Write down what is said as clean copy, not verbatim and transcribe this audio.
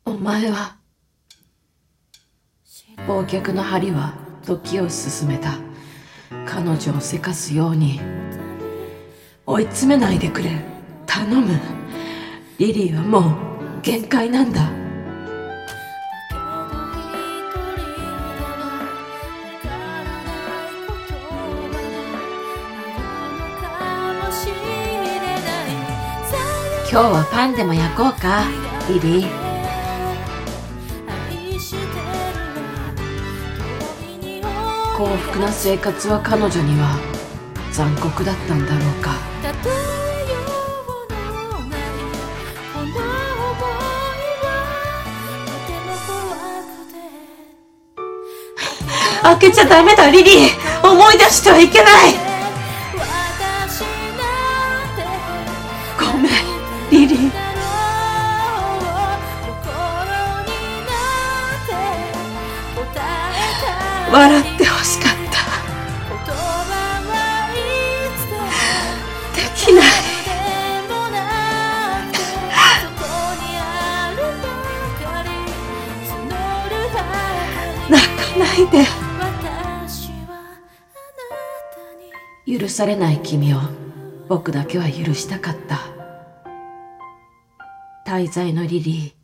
お前は忘却の針は時を進めた。彼女をせかすように追い詰めないでくれ。頼む。リリーはもう限界なんだ。今日はパンでも焼こうか、リリー。幸福な生活は彼女には残酷だったんだろうか。開けちゃダメだ、リリー。思い出してはいけない。ごめん、リリー。笑ってほしかった。できない。泣かないで。許されない君を僕だけは許したかった。大罪のリリー。